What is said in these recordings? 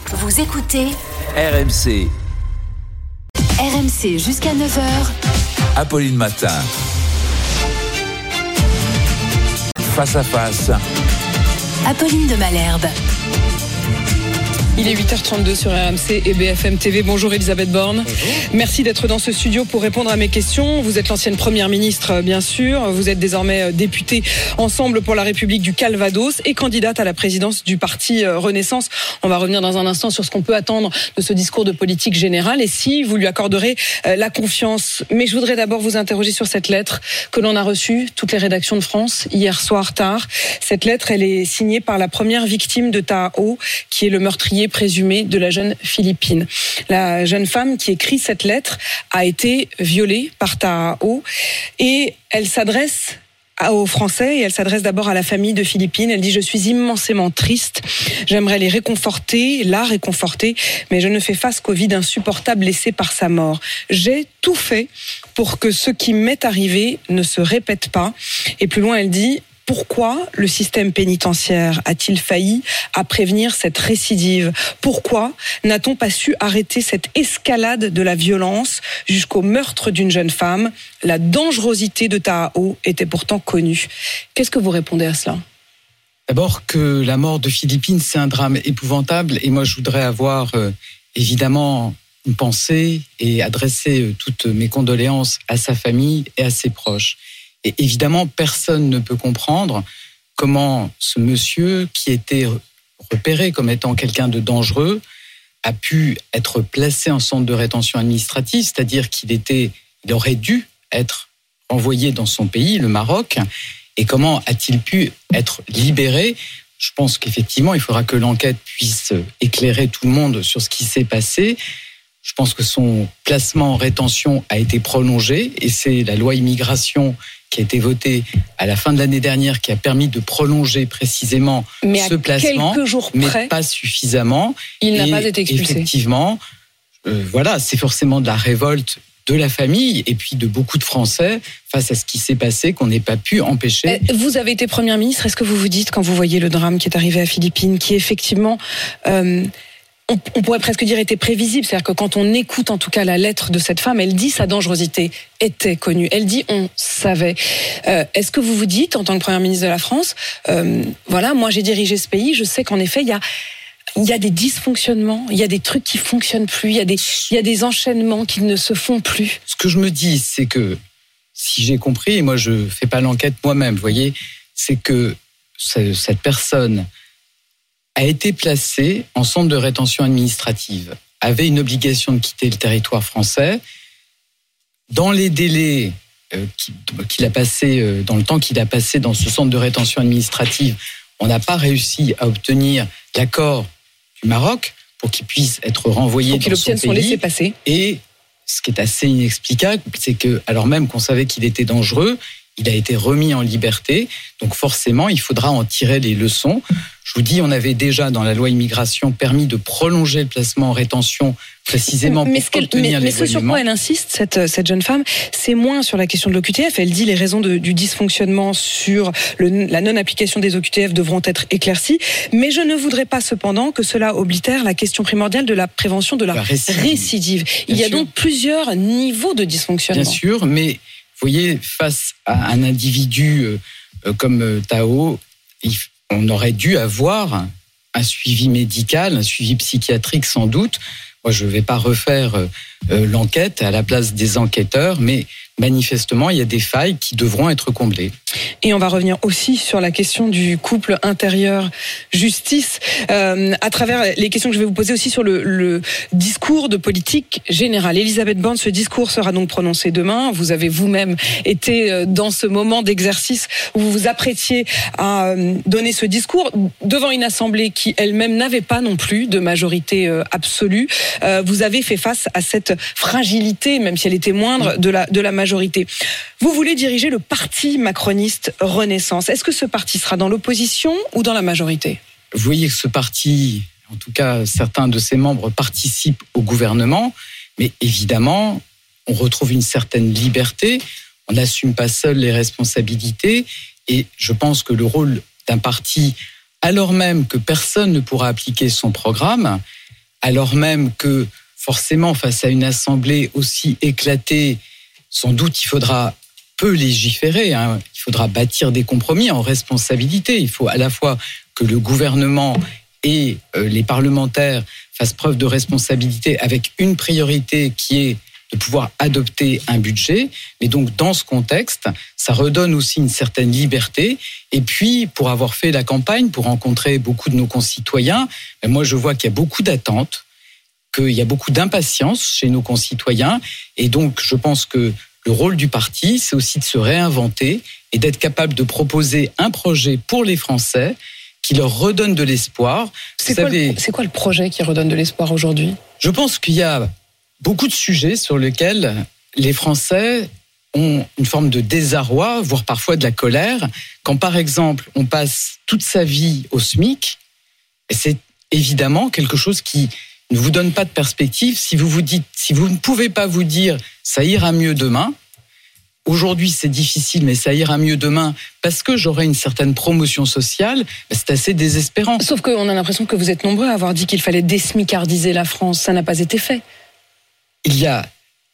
Vous écoutez RMC. RMC jusqu'à 9h. Apolline Matin. Face à face. Apolline de Malherbe. Il est 8h32 sur RMC et BFM TV. Bonjour Elisabeth Borne. Bonjour. Merci d'être dans ce studio pour répondre à mes questions. Vous êtes l'ancienne première ministre, bien sûr. Vous êtes désormais députée Ensemble pour la République du Calvados et candidate à la présidence du parti Renaissance. On va revenir dans un instant sur ce qu'on peut attendre de ce discours de politique générale et si vous lui accorderez la confiance. Mais je voudrais d'abord vous interroger sur cette lettre que l'on a reçue, toutes les rédactions de France, hier soir tard. Cette lettre, elle est signée par la première victime de Taha O, qui est le meurtrier présumé de la jeune Philippine. La jeune femme qui écrit cette lettre a été violée par Taha O et elle s'adresse aux Français et elle s'adresse d'abord à la famille de Philippine. Elle dit: je suis immensément triste, j'aimerais la réconforter, mais je ne fais face qu'au vide insupportable laissé par sa mort. J'ai tout fait pour que ce qui m'est arrivé ne se répète pas. Et plus loin, elle dit: pourquoi le système pénitentiaire a-t-il failli à prévenir cette récidive ? Pourquoi n'a-t-on pas su arrêter cette escalade de la violence jusqu'au meurtre d'une jeune femme ? La dangerosité de Taha O était pourtant connue. Qu'est-ce que vous répondez à cela ? D'abord que la mort de Philippine, c'est un drame épouvantable. Et moi, je voudrais avoir évidemment une pensée et adresser toutes mes condoléances à sa famille et à ses proches. Et évidemment, personne ne peut comprendre comment ce monsieur, qui était repéré comme étant quelqu'un de dangereux, a pu être placé en centre de rétention administrative, c'est-à-dire qu'il aurait dû être envoyé dans son pays, le Maroc, et comment a-t-il pu être libéré ? Je pense qu'effectivement, il faudra que l'enquête puisse éclairer tout le monde sur ce qui s'est passé. Je pense que son placement en rétention a été prolongé, et c'est la loi immigration qui a été votée à la fin de l'année dernière, qui a permis de prolonger précisément ce placement, quelques jours près, mais pas suffisamment. Il n'a pas été expulsé. Effectivement, voilà, c'est forcément de la révolte de la famille et puis de beaucoup de Français face à ce qui s'est passé qu'on n'ait pas pu empêcher. Vous avez été Première ministre, est-ce que vous vous dites, quand vous voyez le drame qui est arrivé à Philippine, qui effectivement... on pourrait presque dire était prévisible, c'est-à-dire que quand on écoute en tout cas la lettre de cette femme, elle dit sa dangerosité était connue, elle dit on savait. Est-ce que vous vous dites, en tant que Première ministre de la France, voilà, moi j'ai dirigé ce pays, je sais qu'en effet il y a des dysfonctionnements, il y a des trucs qui fonctionnent plus, il y a des enchaînements qui ne se font plus. Ce que je me dis, c'est que si j'ai compris, et moi je fais pas l'enquête moi-même, vous voyez, c'est que cette personne a été placé en centre de rétention administrative, avait une obligation de quitter le territoire français. Dans les délais qu'il a passé, dans le temps qu'il a passé dans ce centre de rétention administrative, on n'a pas réussi à obtenir l'accord du Maroc pour qu'il puisse être renvoyé dans son pays. Son laissez-passer. Et ce qui est assez inexplicable, c'est que, alors même qu'on savait qu'il était dangereux, il a été remis en liberté. Donc forcément, il faudra en tirer les leçons. Je vous dis, on avait déjà dans la loi immigration permis de prolonger le placement en rétention précisément pour obtenir les éléments. Mais ce sur quoi elle insiste, cette jeune femme, c'est moins sur la question de l'OQTF. Elle dit les raisons du dysfonctionnement sur la non-application des OQTF devront être éclaircies. Mais je ne voudrais pas cependant que cela oblitère la question primordiale de la prévention de la récidive. Il y a donc plusieurs niveaux de dysfonctionnement. Bien sûr, mais vous voyez, face à un individu comme Taha O, on aurait dû avoir un suivi médical, un suivi psychiatrique sans doute. Moi, je ne vais pas refaire l'enquête à la place des enquêteurs, mais manifestement, il y a des failles qui devront être comblées. Et on va revenir aussi sur la question du couple intérieur-justice, à travers les questions que je vais vous poser aussi sur le discours de politique générale. Elisabeth Borne, ce discours sera donc prononcé demain. Vous avez vous-même été dans ce moment d'exercice où vous vous apprêtiez à donner ce discours devant une assemblée qui elle-même n'avait pas non plus de majorité absolue. Vous avez fait face à cette fragilité, même si elle était moindre, de la majorité. Vous voulez diriger le parti macroniste Renaissance. Est-ce que ce parti sera dans l'opposition ou dans la majorité ? Vous voyez que ce parti, en tout cas certains de ses membres, participent au gouvernement, mais évidemment, on retrouve une certaine liberté. On n'assume pas seul les responsabilités et je pense que le rôle d'un parti, alors même que personne ne pourra appliquer son programme, alors même que forcément, face à une assemblée aussi éclatée, sans doute il faudra peu légiférer, hein. Il faudra bâtir des compromis en responsabilité. Il faut à la fois que le gouvernement et les parlementaires fassent preuve de responsabilité avec une priorité qui est de pouvoir adopter un budget. Mais donc, dans ce contexte, ça redonne aussi une certaine liberté. Et puis, pour avoir fait la campagne, pour rencontrer beaucoup de nos concitoyens, moi, je vois qu'il y a beaucoup d'attentes, qu'il y a beaucoup d'impatience chez nos concitoyens. Et donc, je pense que le rôle du parti, c'est aussi de se réinventer et d'être capable de proposer un projet pour les Français qui leur redonne de l'espoir. C'est quoi le projet qui redonne de l'espoir aujourd'hui ? Je pense qu'il y a beaucoup de sujets sur lesquels les Français ont une forme de désarroi, voire parfois de la colère. Quand, par exemple, on passe toute sa vie au SMIC, c'est évidemment quelque chose qui ne vous donne pas de perspective. Si vous ne pouvez pas vous dire « ça ira mieux demain », aujourd'hui c'est difficile, mais ça ira mieux demain parce que j'aurai une certaine promotion sociale, c'est assez désespérant. Sauf qu'on a l'impression que vous êtes nombreux à avoir dit qu'il fallait désmicardiser la France. Ça n'a pas été fait. Il y a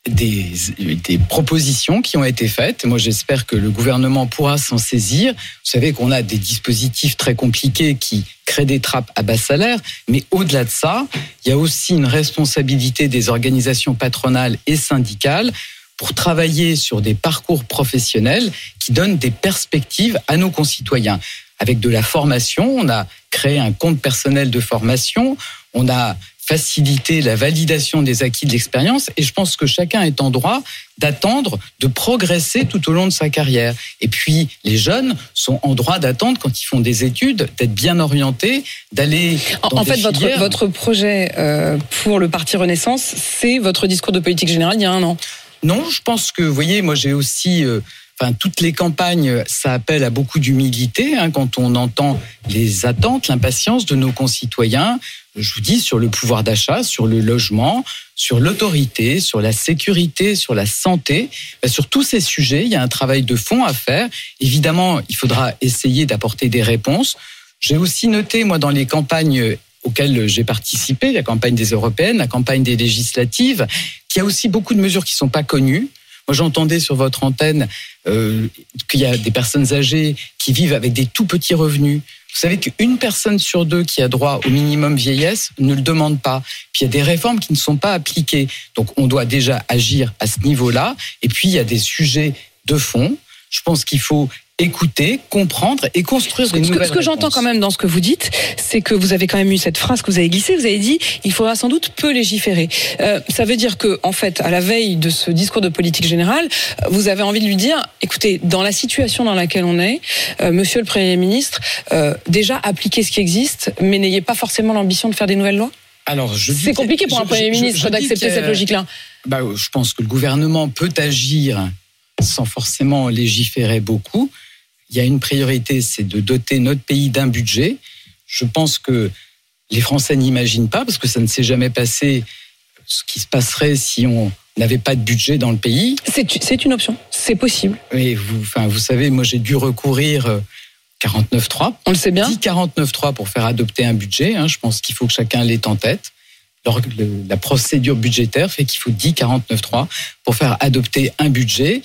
des propositions qui ont été faites. Moi, j'espère que le gouvernement pourra s'en saisir. Vous savez qu'on a des dispositifs très compliqués qui créent des trappes à bas salaire. Mais au-delà de ça, il y a aussi une responsabilité des organisations patronales et syndicales pour travailler sur des parcours professionnels qui donnent des perspectives à nos concitoyens. Avec de la formation, on a créé un compte personnel de formation, on a faciliter la validation des acquis de l'expérience et je pense que chacun est en droit d'attendre de progresser tout au long de sa carrière. Et puis, les jeunes sont en droit d'attendre, quand ils font des études, d'être bien orientés, d'aller dans des filières. Votre projet pour le Parti Renaissance, c'est votre discours de politique générale il y a 1 an. Non, je pense que, vous voyez, moi j'ai aussi... toutes les campagnes, ça appelle à beaucoup d'humilité quand on entend les attentes, l'impatience de nos concitoyens. Je vous dis, sur le pouvoir d'achat, sur le logement, sur l'autorité, sur la sécurité, sur la santé, sur tous ces sujets, il y a un travail de fond à faire. Évidemment, il faudra essayer d'apporter des réponses. J'ai aussi noté, moi, dans les campagnes auxquelles j'ai participé, la campagne des européennes, la campagne des législatives, qu'il y a aussi beaucoup de mesures qui ne sont pas connues. Moi, j'entendais sur votre antenne qu'il y a des personnes âgées qui vivent avec des tout petits revenus. Vous savez qu'une personne sur 2 qui a droit au minimum vieillesse ne le demande pas. Puis il y a des réformes qui ne sont pas appliquées. Donc on doit déjà agir à ce niveau-là. Et puis il y a des sujets de fond. Je pense qu'il faut écouter, comprendre et construire des nouvelles réponses. Ce que j'entends quand même dans ce que vous dites, c'est que vous avez quand même eu cette phrase que vous avez glissée. Vous avez dit il faudra sans doute peu légiférer. Ça veut dire que, en fait, à la veille de ce discours de politique générale, vous avez envie de lui dire écoutez, dans la situation dans laquelle on est, Monsieur le Premier ministre, déjà appliquez ce qui existe, mais n'ayez pas forcément l'ambition de faire des nouvelles lois. Alors, c'est compliqué pour un Premier ministre d'accepter cette logique-là. Je pense que le gouvernement peut agir sans forcément légiférer beaucoup. Il y a une priorité, c'est de doter notre pays d'un budget. Je pense que les Français n'imaginent pas, parce que ça ne s'est jamais passé, ce qui se passerait si on n'avait pas de budget dans le pays. C'est une option, c'est possible. Mais vous savez, moi j'ai dû recourir 49.3. On le sait bien. 49.3 pour faire adopter un budget. Je pense qu'il faut que chacun l'ait en tête. La procédure budgétaire fait qu'il faut 49.3 pour faire adopter un budget.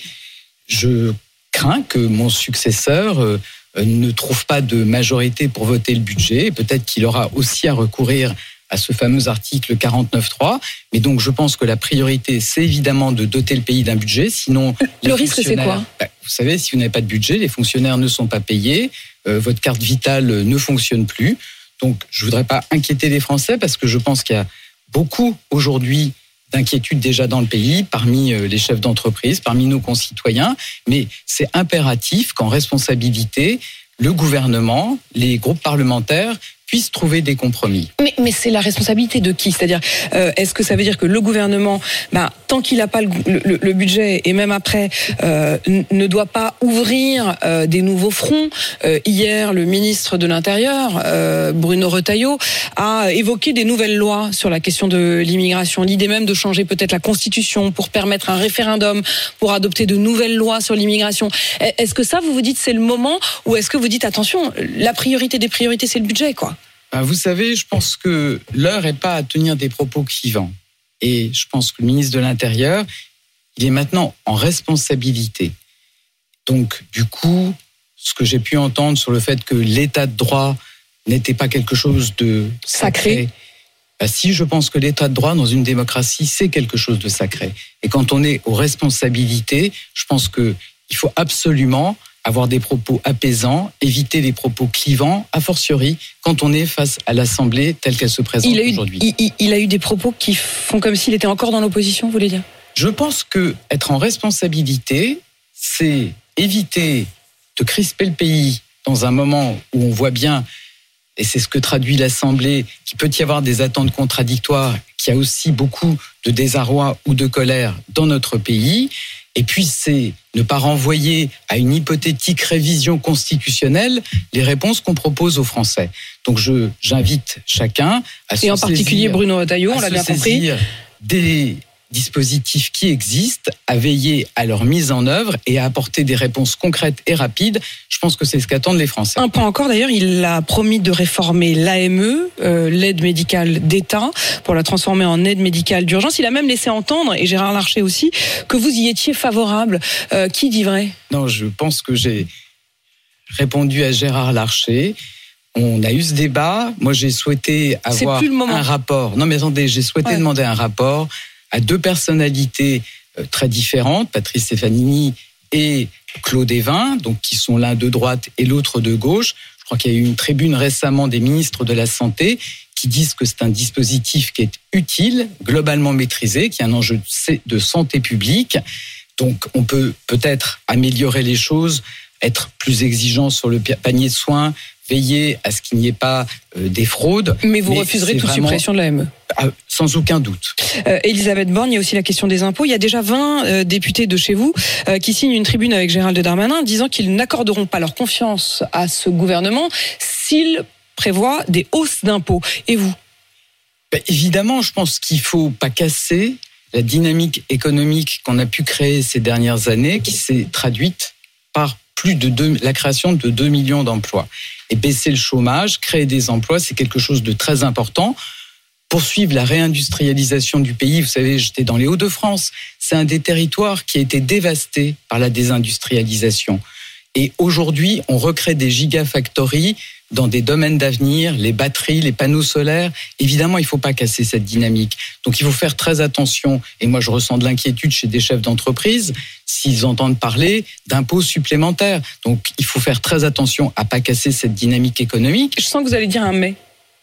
Je crains que mon successeur ne trouve pas de majorité pour voter le budget. Peut-être qu'il aura aussi à recourir à ce fameux article 49.3. Mais donc, je pense que la priorité, c'est évidemment de doter le pays d'un budget. Sinon, le risque, c'est quoi ? Vous savez, si vous n'avez pas de budget, les fonctionnaires ne sont pas payés, votre carte vitale ne fonctionne plus. Donc, je ne voudrais pas inquiéter les Français parce que je pense qu'il y a beaucoup aujourd'hui d'inquiétude déjà dans le pays, parmi les chefs d'entreprise, parmi nos concitoyens. Mais c'est impératif qu'en responsabilité, le gouvernement, les groupes parlementaires puissent trouver des compromis. Mais c'est la responsabilité de qui ? C'est-à-dire, est-ce que ça veut dire que le gouvernement, tant qu'il n'a pas le budget, et même après, ne doit pas ouvrir des nouveaux fronts ? Hier, le ministre de l'Intérieur, Bruno Retailleau, a évoqué des nouvelles lois sur la question de l'immigration. L'idée même de changer peut-être la Constitution pour permettre un référendum, pour adopter de nouvelles lois sur l'immigration. Est-ce que ça, vous vous dites, c'est le moment ? Ou est-ce que vous dites, attention, la priorité des priorités, c'est le budget, quoi ? Vous savez, je pense que l'heure n'est pas à tenir des propos clivants. Et je pense que le ministre de l'Intérieur, il est maintenant en responsabilité. Donc, du coup, ce que j'ai pu entendre sur le fait que l'état de droit n'était pas quelque chose de sacré. Si, je pense que l'état de droit dans une démocratie, c'est quelque chose de sacré. Et quand on est aux responsabilités, je pense qu'il faut absolument avoir des propos apaisants, éviter les propos clivants, a fortiori quand on est face à l'Assemblée telle qu'elle se présente aujourd'hui. Il a eu des propos qui font comme s'il était encore dans l'opposition, vous voulez dire ? Je pense que être en responsabilité, c'est éviter de crisper le pays dans un moment où on voit bien, et c'est ce que traduit l'Assemblée, qu'il peut y avoir des attentes contradictoires, qu'il y a aussi beaucoup de désarroi ou de colère dans notre pays. Et puis, c'est ne pas renvoyer à une hypothétique révision constitutionnelle les réponses qu'on propose aux Français. Donc, j'invite chacun à se saisir... Et en particulier Bruno Retailleau, on l'a bien compris. Des dispositifs qui existent, à veiller à leur mise en œuvre et à apporter des réponses concrètes et rapides. Je pense que c'est ce qu'attendent les Français. Un point encore, d'ailleurs, il a promis de réformer l'AME, l'aide médicale d'État, pour la transformer en aide médicale d'urgence. Il a même laissé entendre, et Gérard Larcher aussi, que vous y étiez favorable. Qui dit vrai ? Non, je pense que j'ai répondu à Gérard Larcher. On a eu ce débat. Moi, j'ai souhaité avoir un rapport. Non, mais attendez, j'ai souhaité demander un rapport à deux personnalités très différentes, Patrice Stefanini et Claude Évin, donc qui sont l'un de droite et l'autre de gauche. Je crois qu'il y a eu une tribune récemment des ministres de la Santé qui disent que c'est un dispositif qui est utile, globalement maîtrisé, qui est un enjeu de santé publique. Donc on peut peut-être améliorer les choses, être plus exigeant sur le panier de soins, veiller à ce qu'il n'y ait pas des fraudes. Mais vous refuserez toute suppression de l'AME ? Sans aucun doute. Elisabeth Borne, il y a aussi la question des impôts. Il y a déjà 20 députés de chez vous qui signent une tribune avec Gérald Darmanin disant qu'ils n'accorderont pas leur confiance à ce gouvernement s'il prévoit des hausses d'impôts. Et vous ? Évidemment, je pense qu'il ne faut pas casser la dynamique économique qu'on a pu créer ces dernières années, qui s'est traduite par la création de 2 millions d'emplois. Et baisser le chômage, créer des emplois, c'est quelque chose de très important. Poursuivre la réindustrialisation du pays, vous savez, j'étais dans les Hauts-de-France, c'est un des territoires qui a été dévasté par la désindustrialisation. Et aujourd'hui, on recrée des gigafactories dans des domaines d'avenir, les batteries, les panneaux solaires. Évidemment, il ne faut pas casser cette dynamique. Donc, il faut faire très attention. Et moi, je ressens de l'inquiétude chez des chefs d'entreprise s'ils entendent parler d'impôts supplémentaires. Donc, il faut faire très attention à ne pas casser cette dynamique économique. Je sens que vous allez dire un mais.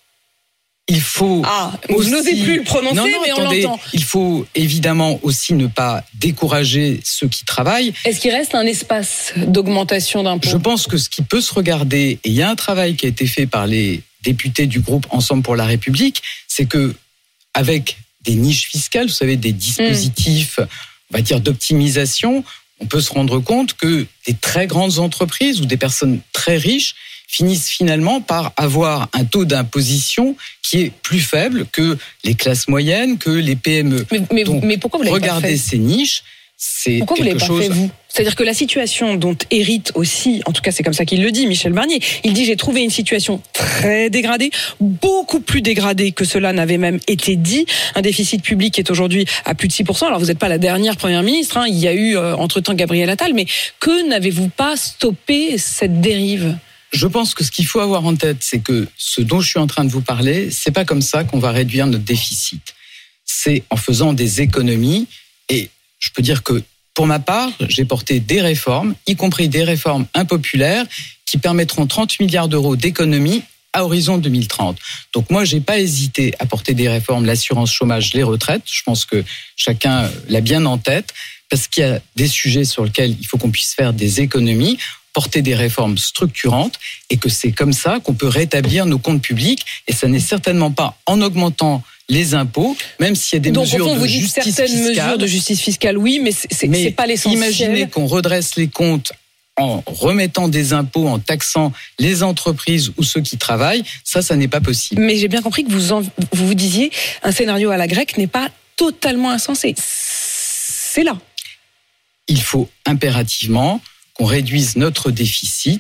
Il faut vous n'osez plus le prononcer, mais attendez, on l'entend. Il faut évidemment aussi ne pas décourager ceux qui travaillent. Est-ce qu'il reste un espace d'augmentation d'impôts ? Je pense que ce qui peut se regarder, et il y a un travail qui a été fait par les députés du groupe Ensemble pour la République, c'est que avec des niches fiscales, vous savez, des dispositifs, on va dire, d'optimisation, on peut se rendre compte que des très grandes entreprises ou des personnes très riches finissent finalement par avoir un taux d'imposition qui est plus faible que les classes moyennes, que les PME. Mais pourquoi vous l'avez pas fait ? Regardez ces niches, c'est pourquoi quelque chose... Pourquoi vous l'avez pas fait, vous ? C'est-à-dire que la situation dont hérite aussi, en tout cas c'est comme ça qu'il le dit, Michel Barnier, il dit « J'ai trouvé une situation très dégradée, beaucoup plus dégradée que cela n'avait même été dit. Un déficit public qui est aujourd'hui à plus de 6%. » Alors vous n'êtes pas la dernière première ministre, il y a eu entre-temps Gabriel Attal, mais que n'avez-vous pas stoppé cette dérive ? Je pense que ce qu'il faut avoir en tête, c'est que ce dont je suis en train de vous parler, c'est pas comme ça qu'on va réduire notre déficit. C'est en faisant des économies. Et je peux dire que, pour ma part, j'ai porté des réformes, y compris des réformes impopulaires, qui permettront 30 milliards d'euros d'économies à horizon 2030. Donc moi, j'ai pas hésité à porter des réformes, l'assurance chômage, les retraites. Je pense que chacun l'a bien en tête, parce qu'il y a des sujets sur lesquels il faut qu'on puisse faire des économies, porter des réformes structurantes, et que c'est comme ça qu'on peut rétablir nos comptes publics, et ça n'est certainement pas en augmentant les impôts, même s'il y a des mesures de justice fiscale. Donc, certaines mesures de justice fiscale, oui, mais c'est pas l'essentiel. Imaginez qu'on redresse les comptes en remettant des impôts, en taxant les entreprises ou ceux qui travaillent, ça n'est pas possible. Mais j'ai bien compris que vous disiez un scénario à la grecque n'est pas totalement insensé. C'est là. Il faut impérativement qu'on réduise notre déficit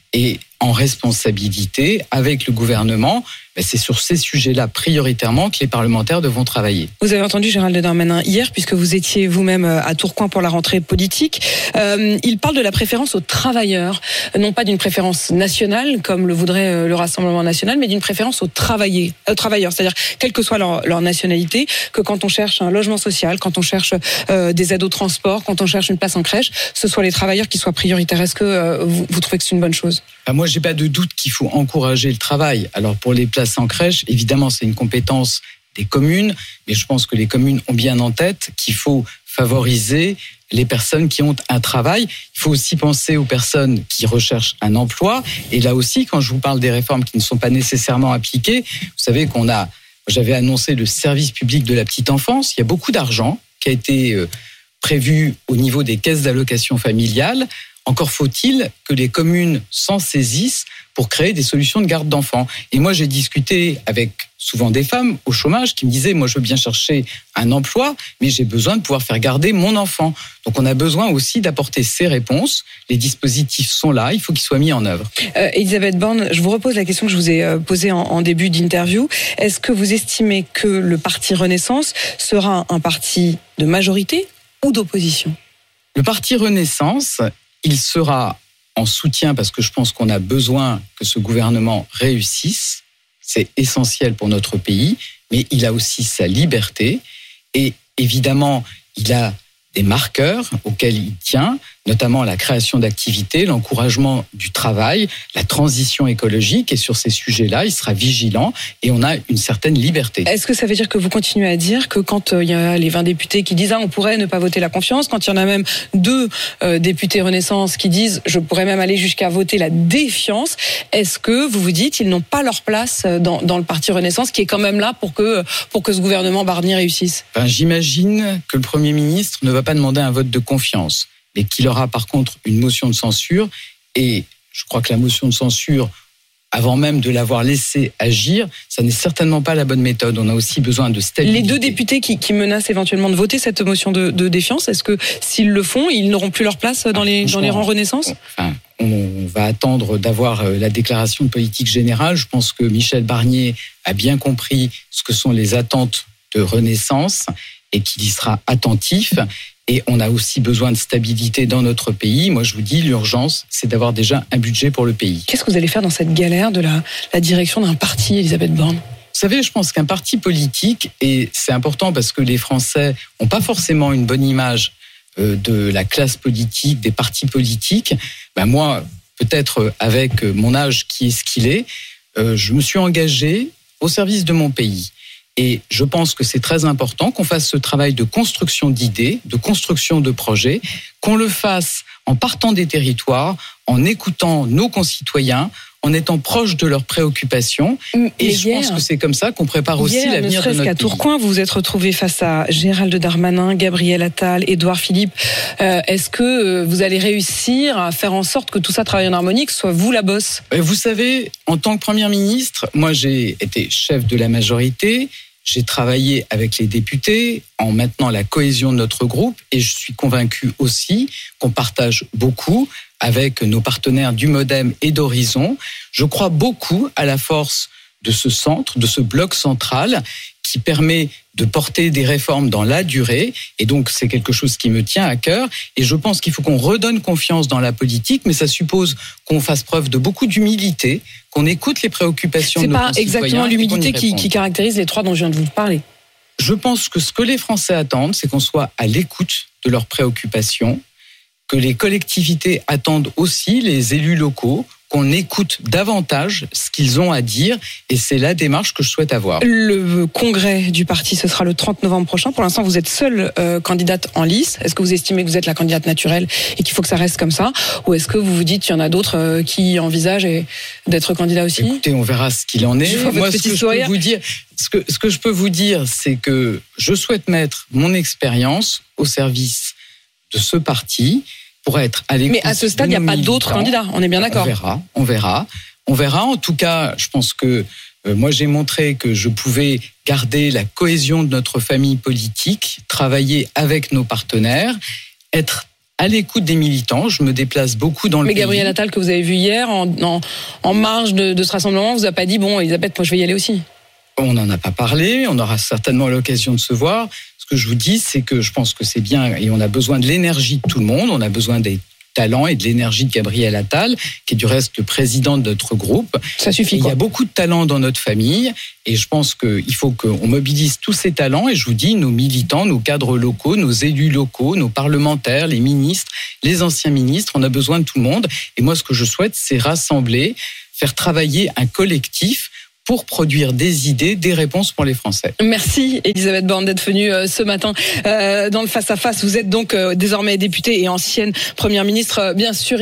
et en responsabilité avec le gouvernement. C'est sur ces sujets-là prioritairement que les parlementaires devront travailler. Vous avez entendu Gérald Darmanin hier, puisque vous étiez vous-même à Tourcoing pour la rentrée politique. Il parle de la préférence aux travailleurs, non pas d'une préférence nationale, comme le voudrait le Rassemblement national, mais d'une préférence aux travailleurs, c'est-à-dire quelle que soit leur nationalité, que quand on cherche un logement social, quand on cherche des aides au transport, quand on cherche une place en crèche, ce soit les travailleurs qui soient prioritaires. Est-ce que vous trouvez que c'est une bonne chose ? Moi, j'ai pas de doute qu'il faut encourager le travail. Alors, pour les places en crèche, évidemment, c'est une compétence des communes, mais je pense que les communes ont bien en tête qu'il faut favoriser les personnes qui ont un travail. Il faut aussi penser aux personnes qui recherchent un emploi. Et là aussi, quand je vous parle des réformes qui ne sont pas nécessairement appliquées, vous savez j'avais annoncé le service public de la petite enfance. Il y a beaucoup d'argent qui a été prévu au niveau des caisses d'allocation familiale. Encore faut-il que les communes s'en saisissent pour créer des solutions de garde d'enfants. Et moi, j'ai discuté avec souvent des femmes au chômage qui me disaient « Moi, je veux bien chercher un emploi, mais j'ai besoin de pouvoir faire garder mon enfant. » Donc, on a besoin aussi d'apporter ces réponses. Les dispositifs sont là, il faut qu'ils soient mis en œuvre. Elisabeth Borne, je vous repose la question que je vous ai posée en début d'interview. Est-ce que vous estimez que le parti Renaissance sera un parti de majorité ou d'opposition ? Le parti Renaissance, il sera en soutien parce que je pense qu'on a besoin que ce gouvernement réussisse. C'est essentiel pour notre pays, mais il a aussi sa liberté. Et évidemment, il a des marqueurs auxquels il tient, notamment la création d'activités, l'encouragement du travail, la transition écologique. Et sur ces sujets-là, il sera vigilant et on a une certaine liberté. Est-ce que ça veut dire que vous continuez à dire que quand il y a les 20 députés qui disent on pourrait ne pas voter la confiance, quand il y en a même 2 députés Renaissance qui disent je pourrais même aller jusqu'à voter la défiance, est-ce que vous vous dites ils n'ont pas leur place dans le parti Renaissance qui est quand même là pour que ce gouvernement Barnier réussisse ? J'imagine que le Premier ministre ne va pas demander un vote de confiance, mais qu'il aura par contre une motion de censure. Et je crois que la motion de censure, avant même de l'avoir laissé agir, ça n'est certainement pas la bonne méthode. On a aussi besoin de stabilité. Les 2 députés qui menacent éventuellement de voter cette motion de défiance, est-ce que s'ils le font, ils n'auront plus leur place dans les rangs Renaissance ? On va attendre d'avoir la déclaration de politique générale. Je pense que Michel Barnier a bien compris ce que sont les attentes de Renaissance et qu'il y sera attentif. Et on a aussi besoin de stabilité dans notre pays. Moi, je vous dis, l'urgence, c'est d'avoir déjà un budget pour le pays. Qu'est-ce que vous allez faire dans cette galère de la direction d'un parti, Elisabeth Borne ? Vous savez, je pense qu'un parti politique, et c'est important parce que les Français n'ont pas forcément une bonne image de la classe politique, des partis politiques. Moi, peut-être avec mon âge qui est ce qu'il est, je me suis engagé au service de mon pays. Et je pense que c'est très important qu'on fasse ce travail de construction d'idées, de construction de projets, qu'on le fasse en partant des territoires, en écoutant nos concitoyens, en étant proche de leurs préoccupations. Et je pense que c'est comme ça qu'on prépare aussi l'avenir de notre pays. Ne serait-ce qu'à Tourcoing, vous vous êtes retrouvés face à Gérald Darmanin, Gabriel Attal, Édouard Philippe. Est-ce que vous allez réussir à faire en sorte que tout ça travaille en harmonie, que ce soit vous la bosse ? Vous savez, en tant que Premier ministre, moi j'ai été chef de la majorité. J'ai travaillé avec les députés en maintenant la cohésion de notre groupe et je suis convaincu aussi qu'on partage beaucoup avec nos partenaires du MoDem et d'Horizon. Je crois beaucoup à la force de ce centre, de ce bloc central qui permet de porter des réformes dans la durée. Et donc, c'est quelque chose qui me tient à cœur. Et je pense qu'il faut qu'on redonne confiance dans la politique, mais ça suppose qu'on fasse preuve de beaucoup d'humilité, qu'on écoute les préoccupations de nos concitoyens. C'est pas exactement l'humilité qui caractérise les 3 dont je viens de vous parler. Je pense que ce que les Français attendent, c'est qu'on soit à l'écoute de leurs préoccupations, que les collectivités attendent aussi, les élus locaux, qu'on écoute davantage ce qu'ils ont à dire, et c'est la démarche que je souhaite avoir. Le congrès du parti, ce sera le 30 novembre prochain. Pour l'instant, vous êtes seule candidate en lice. Est-ce que vous estimez que vous êtes la candidate naturelle et qu'il faut que ça reste comme ça ? Ou est-ce que vous vous dites qu'il y en a d'autres qui envisagent d'être candidats aussi ? Écoutez, on verra ce qu'il en est. Moi, ce que je peux vous dire, c'est que je souhaite mettre mon expérience au service de ce parti pour être à l'écoute. Mais à ce stade, il n'y a pas d'autres candidats, on est bien d'accord. On verra. En tout cas, je pense que moi, j'ai montré que je pouvais garder la cohésion de notre famille politique, travailler avec nos partenaires, être à l'écoute des militants. Je me déplace beaucoup dans le pays. Mais Gabriel Attal, que vous avez vu hier, en marge de ce rassemblement, vous a pas dit, bon, Elisabeth, moi je vais y aller aussi? On n'en a pas parlé, on aura certainement l'occasion de se voir. Ce que je vous dis, c'est que je pense que c'est bien, et on a besoin de l'énergie de tout le monde, on a besoin des talents et de l'énergie de Gabriel Attal, qui est du reste le président de notre groupe. Ça suffit, quoi. Il y a beaucoup de talents dans notre famille, et je pense qu'il faut qu'on mobilise tous ces talents, et je vous dis, nos militants, nos cadres locaux, nos élus locaux, nos parlementaires, les ministres, les anciens ministres, on a besoin de tout le monde. Et moi, ce que je souhaite, c'est rassembler, faire travailler un collectif pour produire des idées, des réponses pour les Français. Merci Elisabeth Borne d'être venue ce matin dans le Face à Face. Vous êtes donc désormais députée et ancienne première ministre, bien sûr.